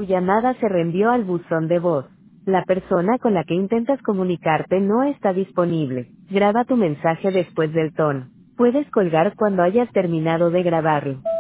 Tu llamada se reenvió al buzón de voz. La persona con la que intentas comunicarte no está disponible. Graba tu mensaje después del tono. Puedes colgar cuando hayas terminado de grabarlo.